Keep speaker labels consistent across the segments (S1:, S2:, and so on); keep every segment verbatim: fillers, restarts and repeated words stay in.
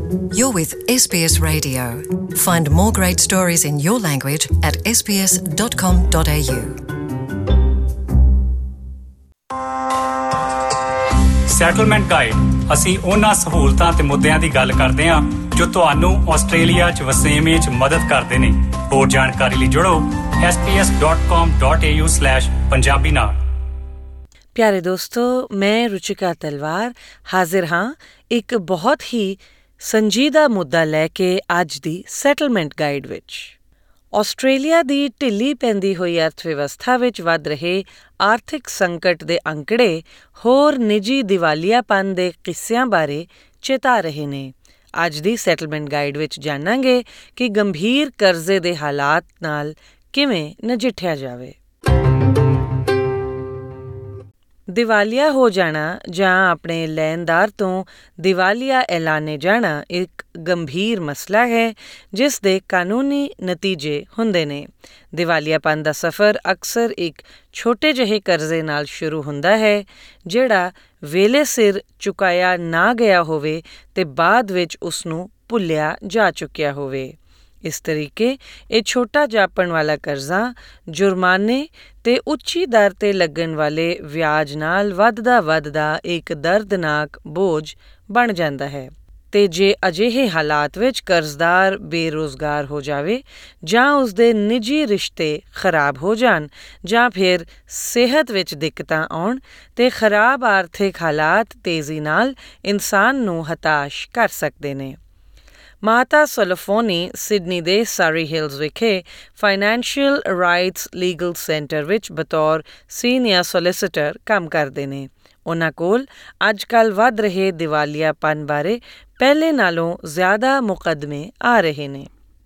S1: You're with S B S Radio. Find more great stories in your language at s b s dot com dot a u.
S2: Settlement guide ਅਸੀਂ ਉਹਨਾਂ ਸਹੂਲਤਾਂ ਤੇ ਮੁੱਦਿਆਂ ਦੀ ਗੱਲ ਕਰਦੇ ਹਾਂ ਜੋ ਤੁਹਾਨੂੰ ਆਸਟ੍ਰੇਲੀਆ 'ਚ ਵਸੇਵੇਂ 'ਚ ਮਦਦ ਕਰਦੇ ਨੇ। ਹੋਰ ਜਾਣਕਾਰੀ ਲਈ ਜੁੜੋ s b s dot com dot a u slash Punjabi ਨਾਲ।
S3: ਪਿਆਰੇ ਦੋਸਤੋ, ਮੈਂ ਰੁਚਿਕਾ ਤਲਵਾਰ ਹਾਜ਼ਰ ਹਾਂ ਇੱਕ ਬਹੁਤ ਹੀ ਸੰਜੀਦਾ ਮੁੱਦਾ ਲੈ ਕੇ ਅੱਜ ਦੀ ਸੈਟਲਮੈਂਟ ਗਾਈਡ ਵਿੱਚ। ਆਸਟ੍ਰੇਲੀਆ ਦੀ ਢਿੱਲੀ ਪੈਂਦੀ ਹੋਈ ਅਰਥ ਵਿਵਸਥਾ ਵਿੱਚ ਵੱਧ ਰਹੇ ਆਰਥਿਕ ਸੰਕਟ ਦੇ ਅੰਕੜੇ ਹੋਰ ਨਿੱਜੀ ਦਿਵਾਲੀਆਪਨ ਦੇ ਕਿੱਸਿਆਂ ਬਾਰੇ ਚੇਤਾ ਰਹੇ ਨੇ। ਅੱਜ ਦੀ ਸੈਟਲਮੈਂਟ ਗਾਈਡ ਵਿੱਚ ਜਾਣਾਂਗੇ ਕਿ ਗੰਭੀਰ ਕਰਜ਼ੇ ਦੇ ਹਾਲਾਤ ਨਾਲ ਕਿਵੇਂ ਨਜਿੱਠਿਆ ਜਾਵੇ। ਦਿਵਾਲੀਆ ਹੋ ਜਾਣਾ ਜਾਂ ਆਪਣੇ ਲੈਣਦਾਰ ਤੋਂ ਦਿਵਾਲੀਆ ਐਲਾਨੇ ਜਾਣਾ ਇੱਕ ਗੰਭੀਰ ਮਸਲਾ ਹੈ ਜਿਸ ਦੇ ਕਾਨੂੰਨੀ ਨਤੀਜੇ ਹੁੰਦੇ ਨੇ। ਦਿਵਾਲੀਆਪਨ ਦਾ ਸਫ਼ਰ ਅਕਸਰ ਇੱਕ ਛੋਟੇ ਜਿਹੇ ਕਰਜ਼ੇ ਨਾਲ ਸ਼ੁਰੂ ਹੁੰਦਾ ਹੈ ਜਿਹੜਾ ਵੇਲੇ ਸਿਰ ਚੁਕਾਇਆ ਨਾ ਗਿਆ ਹੋਵੇ ਤੇ ਬਾਅਦ ਵਿੱਚ ਉਸਨੂੰ ਭੁੱਲਿਆ ਜਾ ਚੁੱਕਿਆ ਹੋਵੇ। ਇਸ ਤਰੀਕੇ ਇਹ ਛੋਟਾ ਜਾਪਣ ਵਾਲਾ ਕਰਜ਼ਾ ਜੁਰਮਾਨੇ ਤੇ ਉੱਚੀ ਦਰ 'ਤੇ ਲੱਗਣ ਵਾਲੇ ਵਿਆਜ ਨਾਲ ਵੱਧਦਾ ਵੱਧਦਾ ਇੱਕ ਦਰਦਨਾਕ ਬੋਝ ਬਣ ਜਾਂਦਾ ਹੈ। ਤੇ ਜੇ ਅਜਿਹੇ ਹਾਲਾਤ ਵਿੱਚ ਕਰਜ਼ਦਾਰ ਬੇਰੁਜ਼ਗਾਰ ਹੋ ਜਾਵੇ ਜਾਂ ਉਸਦੇ ਨਿੱਜੀ ਰਿਸ਼ਤੇ ਖਰਾਬ ਹੋ ਜਾਣ ਜਾਂ ਫਿਰ ਸਿਹਤ ਵਿੱਚ ਦਿੱਕਤਾਂ ਆਉਣ ਤੇ ਖਰਾਬ ਆਰਥਿਕ ਹਾਲਾਤ ਤੇਜ਼ੀ ਨਾਲ ਇਨਸਾਨ ਨੂੰ ਹਤਾਸ਼ ਕਰ ਸਕਦੇ ਨੇ। ਮਾਤਾ ਸੋਲੋਫੋਨੀ ਸਿਡਨੀ ਦੇ ਸਾਰੀ ਹਿਲਜ਼ ਵਿਖੇ ਫਾਈਨੈਂਸ਼ੀਅਲ ਰਾਈਟਸ ਲੀਗਲ ਸੈਂਟਰ ਵਿੱਚ ਬਤੌਰ ਸੀਨੀਅਰ ਸੋਲਿਸਿਟਰ ਕੰਮ ਕਰਦੇ ਨੇ। ਉਹਨਾਂ ਕੋਲ ਅੱਜ ਕੱਲ੍ਹ ਵੱਧ ਰਹੇ ਦਿਵਾਲੀਆਪਨ ਬਾਰੇ ਪਹਿਲੇ ਨਾਲੋਂ ਜ਼ਿਆਦਾ ਮੁਕੱਦਮੇ ਆ ਰਹੇ ਨੇ।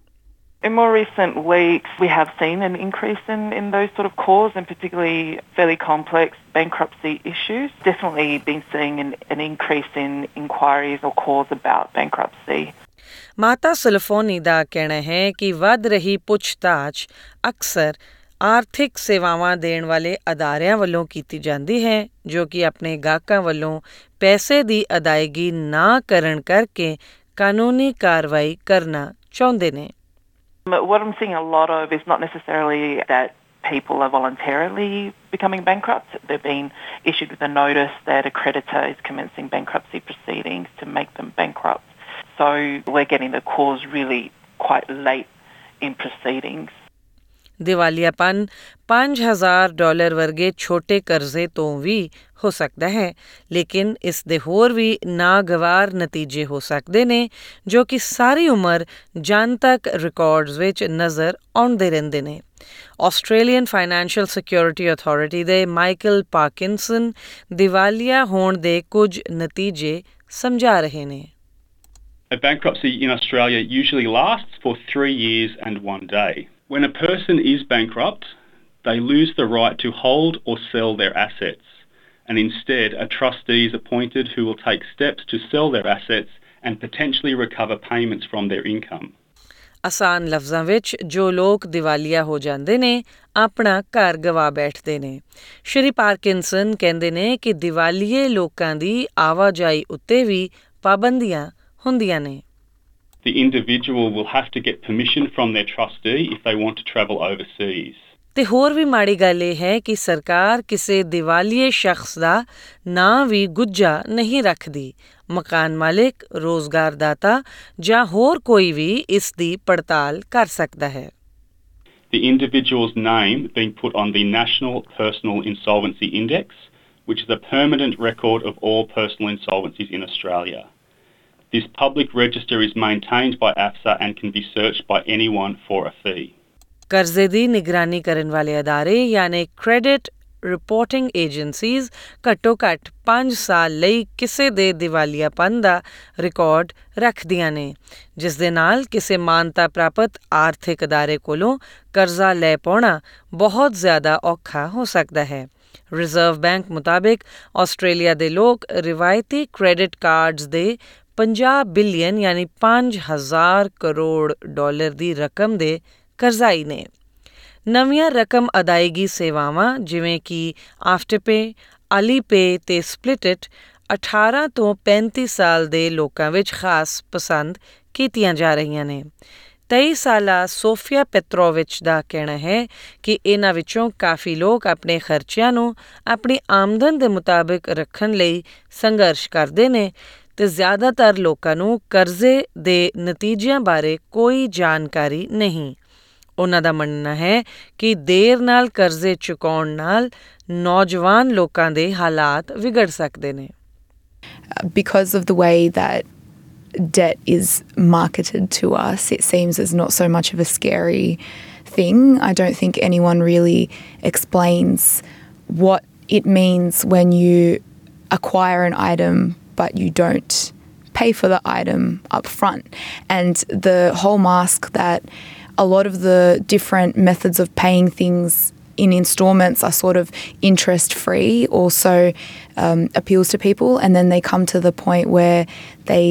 S4: In more recent weeks, we have seen an increase in, in those sort of calls, and particularly fairly complex bankruptcy issues. Definitely been seeing an, an increase in inquiries or calls about bankruptcy.
S3: ਮਾਤਾ ਸੋਲੋਫੋਨੀ ਦਾ ਕਹਿਣਾ ਹੈ ਕਿ ਵੱਧ ਰਹੀ ਪੁੱਛਤਾਛ ਅਕਸਰ ਆਰਥਿਕ ਸੇਵਾਵਾਂ ਦੇਣ ਵਾਲੇ ਅਦਾਰਿਆਂ ਵੱਲੋਂ ਕੀਤੀ ਜਾਂਦੀ ਹੈ ਜੋ ਕਿ ਆਪਣੇ ਗਾਹਕਾਂ ਵੱਲੋਂ ਪੈਸੇ ਦੀ ਅਦਾਇਗੀ ਨਾ ਕਰਨ ਕਰਕੇ ਕਾਨੂੰਨੀ ਕਾਰਵਾਈ ਕਰਨਾ ਚਾਹੁੰਦੇ ਨੇ।
S4: What I'm seeing a lot of is not necessarily that people are voluntarily becoming bankrupt. They're being issued with a notice that a creditor is commencing bankruptcy proceedings to make them bankrupt. So we're getting the calls really quite late in proceedings.
S3: ਦਿਵਾਲੀਆਪਨ ਪੰਜ ਹਜ਼ਾਰ dollar ਵਰਗੇ ਛੋਟੇ ਕਰਜ਼ੇ ਤੋਂ ਵੀ ਹੋ ਸਕਦਾ ਹੈ, ਲੇਕਿਨ ਇਸ ਦੇ ਹੋਰ ਵੀ ਨਾਗਵਾਰ ਨਤੀਜੇ ਹੋ ਸਕਦੇ ਨੇ ਜੋ ਕਿ ਸਾਰੀ ਉਮਰ ਜਨਤਕ ਰਿਕਾਰਡਸ ਵਿੱਚ ਨਜ਼ਰ ਆਉਂਦੇ ਰਹਿੰਦੇ ਨੇ। ਆਸਟ੍ਰੇਲੀਅਨ ਫਾਈਨੈਂਸ਼ੀਅਲ ਸਿਕਿਉਰਿਟੀ ਅਥਾਰਟੀ ਦੇ ਮਾਈਕਲ ਪਾਰਕਿੰਸਨ ਦਿਵਾਲੀਆ ਹੋਣ ਦੇ ਕੁਝ ਨਤੀਜੇ ਸਮਝਾ ਰਹੇ ਨੇ।
S5: A bankruptcy in Australia usually lasts for three years and one day. When a person is bankrupt, they lose the right to hold or sell their assets, and instead a trustee is appointed who will take steps to sell their assets and potentially recover payments from their income.
S3: ਆਸਾਨ ਲਫ਼ਜ਼ਾਂ ਵਿੱਚ ਜੋ ਲੋਕ ਦਿਵਾਲੀਆ ਹੋ ਜਾਂਦੇ ਨੇ ਆਪਣਾ ਘਰ ਗਵਾ ਬੈਠਦੇ ਨੇ। ਸ਼੍ਰੀ ਪਾਰਕਿੰਸਨ ਕਹਿੰਦੇ ਨੇ ਕਿ ਦਿਵਾਲੀਏ ਲੋਕਾਂ ਦੀ ਆਵਾਜਾਈ ਉੱਤੇ ਵੀ ਪਾਬੰਦੀਆਂ ਹੁੰਦੀਆਂ ਨੇ।
S5: The individual will have to get permission from their trustee if they want to travel overseas.
S3: ਤੇ ਹੋਰ ਵੀ ਮਾੜੀ ਗੱਲ ਇਹ ਹੈ ਕਿ ਸਰਕਾਰ ਕਿਸੇ ਦਿਵਾਲੀਏ ਸ਼ਖਸ ਦਾ ਨਾਂ ਵੀ ਗੁੱਝਾ ਨਹੀਂ ਰੱਖਦੀ। ਮਕਾਨ ਮਾਲਿਕ, ਰੋਜ਼ਗਾਰਦਾਤਾ ਜਾਂ ਹੋਰ ਕੋਈ ਵੀ ਇਸ ਦੀ ਪੜਤਾਲ ਕਰ ਸਕਦਾ ਹੈ।
S5: The individual's name being put on the National Personal Insolvency Index, which is a permanent record of all personal insolvencies in Australia. This public register is maintained by A F S A and can be searched by anyone for a fee.
S3: ਕਰਜ਼ੇ ਦੀ ਨਿਗਰਾਨੀ ਕਰਨ ਵਾਲੇ ਅਦਾਰੇ ਯਾਨੀ credit reporting agencies ਘੱਟੋ ਘੱਟ ਪੰਜ ਸਾਲ ਲਈ ਕਿਸੇ ਦੇ ਦਿਵਾਲੀਆਪਨ ਦਾ ਰਿਕਾਰਡ ਰੱਖਦੀਆਂ ਨੇ, ਜਿਸ ਦੇ ਨਾਲ ਕਿਸੇ ਮਾਨਤਾ ਪ੍ਰਾਪਤ ਆਰਥਿਕ ਅਦਾਰੇ ਕੋਲੋਂ ਕਰਜ਼ਾ ਲੈ ਪਾਉਣਾ ਬਹੁਤ ਜ਼ਿਆਦਾ ਔਖਾ ਹੋ ਸਕਦਾ ਹੈ। ਰਿਜ਼ਰਵ ਬੈਂਕ ਮੁਤਾਬਿਕ ਆਸਟ੍ਰੇਲੀਆ ਦੇ ਲੋਕ ਰਿਵਾਇਤੀ ਕ੍ਰੈਡਿਟ ਕਾਰਡਸ ਦੇ ਪੰਜਾਹ ਬਿਲੀਅਨ ਯਾਨੀ ਪੰਜ ਹਜ਼ਾਰ ਕਰੋੜ ਡਾਲਰ ਦੀ ਰਕਮ ਦੇ ਕਰਜ਼ਾਈ ਨੇ। ਨਵੀਆਂ ਰਕਮ ਅਦਾਇਗੀ ਸੇਵਾਵਾਂ ਜਿਵੇਂ ਕਿ ਆਫਟਰਪੇ, ਅਲੀਪੇ ਤੇ ਸਪਲਿਟਿਟ ਅਠਾਰਾਂ ਤੋਂ ਪੈਂਤੀ ਸਾਲ ਦੇ ਲੋਕਾਂ ਵਿੱਚ ਖਾਸ ਪਸੰਦ ਕੀਤੀਆਂ ਜਾ ਰਹੀਆਂ ਨੇ। ਤੇਈ ਸਾਲਾ ਸੋਫੀਆ ਪੈਤਰੋਵਿਚ ਦਾ ਕਹਿਣਾ ਹੈ ਕਿ ਇਹਨਾਂ ਵਿੱਚੋਂ ਕਾਫੀ ਲੋਕ ਆਪਣੇ ਖਰਚਿਆਂ ਨੂੰ ਆਪਣੀ ਆਮਦਨ ਦੇ ਮੁਤਾਬਿਕ ਰੱਖਣ ਲਈ ਸੰਘਰਸ਼ ਕਰਦੇ ਨੇ ਤੇ ਜ਼ਿਆਦਾਤਰ ਲੋਕਾਂ ਨੂੰ ਕਰਜ਼ੇ ਦੇ ਨਤੀਜਿਆਂ ਬਾਰੇ ਕੋਈ ਜਾਣਕਾਰੀ ਨਹੀਂ। ਉਹਨਾਂ ਦਾ ਮੰਨਣਾ ਹੈ ਕਿ ਦੇਰ ਨਾਲ ਕਰਜ਼ੇ ਚੁਕਾਉਣ ਨਾਲ ਨੌਜਵਾਨ ਲੋਕਾਂ ਦੇ ਹਾਲਾਤ ਵਿਗੜ ਸਕਦੇ ਨੇ।
S6: Because of the way that debt is marketed to us, it seems as not so much of a scary thing. I don't think anyone really explains what it means when you acquire an item but you don't pay for the item up front. And the hallmark that a lot of the different methods of paying things in instalments are sort of interest free also um, appeals to people, and then they come to the point where they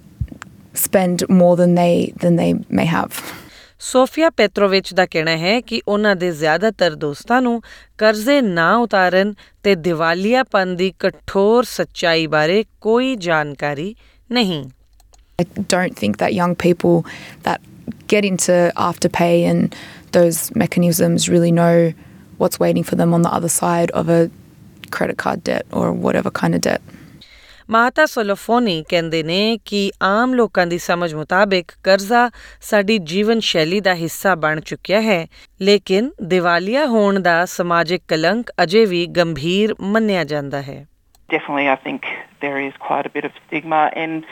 S6: spend more than they than they may have.
S3: Sofia Petrovic ਦਾ ਕਹਿਣਾ ਹੈ ਕਿ ਉਹਨਾਂ ਦੇ ਜ਼ਿਆਦਾਤਰ ਦੋਸਤਾਂ ਨੂੰ ਕਰਜ਼ੇ ਨਾ ਉਤਾਰਨ ਤੇ ਦਿਵਾਲੀਆਪਨ ਦੀ ਕਠੋਰ ਸੱਚਾਈ ਬਾਰੇ ਕੋਈ ਜਾਣਕਾਰੀ ਨਹੀਂ।
S6: I don't think that young people that get into Afterpay and those mechanisms really know what's waiting for them on the other side of a credit card debt or whatever kind of debt.
S3: ਮਾਤਾ ਸੋਲੋਫੋਨੀ ਕਹਿੰਦੇ ਨੇ ਕਿ ਆਮ ਲੋਕਾਂ ਦੀ ਸਮਝ ਮੁਤਾਬਿਕ ਕਰਜ਼ਾ ਸਾਡੀ ਜੀਵਨ ਸ਼ੈਲੀ ਦਾ ਹਿੱਸਾ ਬਣ ਚੁੱਕਿਆ ਹੈ, ਲੇਕਿਨ ਦਿਵਾਲੀਆ ਹੋਣ ਦਾ ਸਮਾਜਿਕ ਕਲੰਕ ਅਜੇ ਵੀ ਗੰਭੀਰ ਮੰਨਿਆ ਜਾਂਦਾ ਹੈ।
S4: Definitely, I think there is quite a bit of stigma,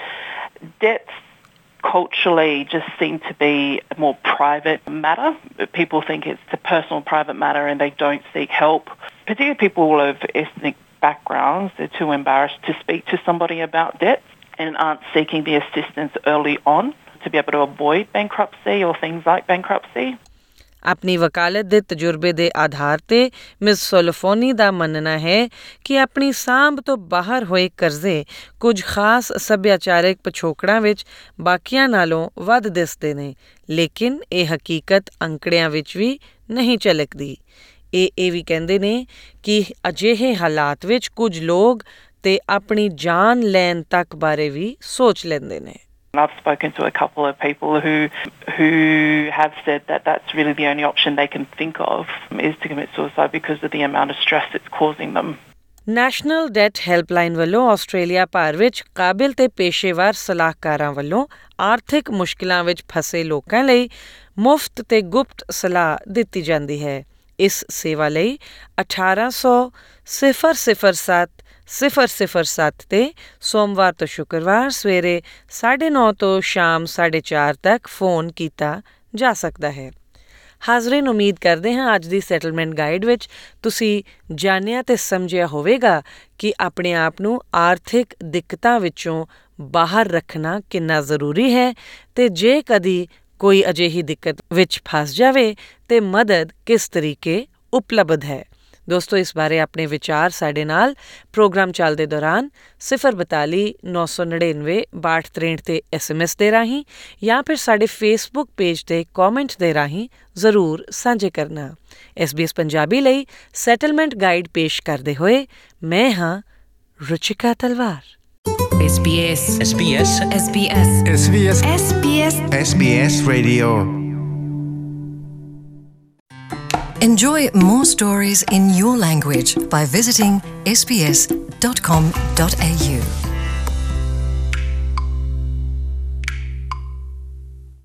S4: and debts culturally just seem to be a more private matter. People think it's a personal private matter and they don't seek help. Particularly people of ethnic backgrounds, they're too embarrassed to speak to somebody about debt and aren't seeking the assistance early on to be able to avoid bankruptcy or things like bankruptcy.
S3: ਆਪਣੀ ਵਕਾਲਤ ਦੇ ਤਜਰਬੇ ਦੇ ਆਧਾਰ ਤੇ miss ਸੋਲੋਫੋਨੀ ਦਾ ਮੰਨਣਾ ਹੈ ਕਿ ਆਪਣੀ ਸਾਂਭ ਤੋਂ ਬਾਹਰ ਹੋਏ ਕਰਜ਼ੇ ਕੁਝ ਖਾਸ ਸੱਭਿਆਚਾਰਕ ਪਿਛੋਕੜਾਂ ਵਿੱਚ ਬਾਕੀਆਂ ਨਾਲੋਂ ਵੱਧ ਦਿਸਦੇ ਨੇ, ਲੇਕਿਨ ਇਹ ਹਕੀਕਤ ਅੰਕੜਿਆਂ ਵਿੱਚ ਵੀ ਨਹੀਂ ਝਲਕਦੀ। ਇਹ ਇਹ ਵੀ ਕਹਿੰਦੇ ਨੇ ਕਿ ਅਜਿਹੇ ਹਾਲਾਤ ਵਿੱਚ ਕੁਝ ਲੋਕ ਤੇ ਆਪਣੀ ਜਾਨ ਲੈਣ ਤੱਕ ਬਾਰੇ ਵੀ ਸੋਚ ਲੈਂਦੇ ਨੇ।
S4: I've spoken to a couple of people who who have said that that's really the only option they can think of is to commit suicide because of the amount of stress it's causing them.
S3: National debt helpline ਵੱਲੋਂ Australia ਭਰ ਵਿੱਚ ਕਾਬਿਲ ਤੇ ਪੇਸ਼ੇਵਰ ਸਲਾਹਕਾਰਾਂ ਵੱਲੋਂ ਆਰਥਿਕ ਮੁਸ਼ਕਿਲਾਂ ਵਿੱਚ ਫਸੇ ਲੋਕਾਂ ਲਈ ਮੁਫਤ ਤੇ ਗੁਪਤ ਸਲਾਹ ਦਿੱਤੀ ਜਾਂਦੀ ਹੈ। ਇਸ ਸੇਵਾ ਲਈ ਅਠਾਰਾਂ ਸੌ ਸਿਫਰ ਸਿਫਰ ਸੱਤ ਸਿਫਰ ਸਿਫਰ ਸੱਤ ਤੇ ਸੋਮਵਾਰ ਤੋਂ ਸ਼ੁੱਕਰਵਾਰ ਸਵੇਰੇ ਸਾਢੇ ਨੌ ਤੋਂ ਸ਼ਾਮ ਸਾਢੇ ਚਾਰ ਤੱਕ ਫੋਨ ਕੀਤਾ ਜਾ ਸਕਦਾ ਹੈ। ਹਾਜ਼ਰੀਨ, ਉਮੀਦ ਕਰਦੇ ਹਾਂ ਅੱਜ ਦੀ ਸੈਟਲਮੈਂਟ ਗਾਈਡ ਵਿੱਚ ਤੁਸੀਂ ਜਾਣਿਆ ਤੇ ਸਮਝਿਆ ਹੋਵੇਗਾ ਕਿ ਆਪਣੇ ਆਪ ਨੂੰ ਆਰਥਿਕ ਦਿੱਕਤਾਂ ਵਿੱਚੋਂ ਬਾਹਰ ਰੱਖਣਾ ਕਿੰਨਾ ਜ਼ਰੂਰੀ ਹੈ ਤੇ ਜੇ ਕਦੀ ਕੋਈ ਅਜਿਹੀ ਦਿੱਕਤ ਵਿੱਚ ਫਸ ਜਾਵੇ ਤੇ ਮਦਦ ਕਿਸ ਤਰੀਕੇ ਉਪਲਬਧ ਹੈ। ਦੋਸਤੋ, ਇਸ ਬਾਰੇ ਆਪਣੇ ਵਿਚਾਰ ਸਾਡੇ ਨਾਲ ਪ੍ਰੋਗਰਾਮ ਚੱਲਦੇ ਦੌਰਾਨ ਸਿਫਰ ਬਤਾਲੀ ਨੌ ਸੌ ਨੜਿਨਵੇਂ ਬਾਹਠ ਤ੍ਰੇਹਠ ਤੇ ਐਸ ਐਮ ਐਸ ਦੇ ਰਾਹੀਂ ਜਾਂ ਫਿਰ ਸਾਡੇ ਫੇਸਬੁੱਕ ਪੇਜ ਤੇ ਕਮੈਂਟ ਦੇ ਰਾਹੀਂ ਜ਼ਰੂਰ ਸਾਂਝੇ ਕਰਨਾ। ਐਸ ਬੀ ਐਸ ਪੰਜਾਬੀ ਲਈ ਸੈਟਲਮੈਂਟ ਗਾਈਡ ਪੇਸ਼ ਕਰਦੇ ਹੋਏ ਮੈਂ ਹਾਂ ਰੁਚਿਕਾ ਤਲਵਾਰ।
S7: S B S
S8: S B S
S7: S B S
S8: S B S
S7: S B S
S8: S B S Radio.
S1: Enjoy more stories in your language by visiting s b s dot com dot a u.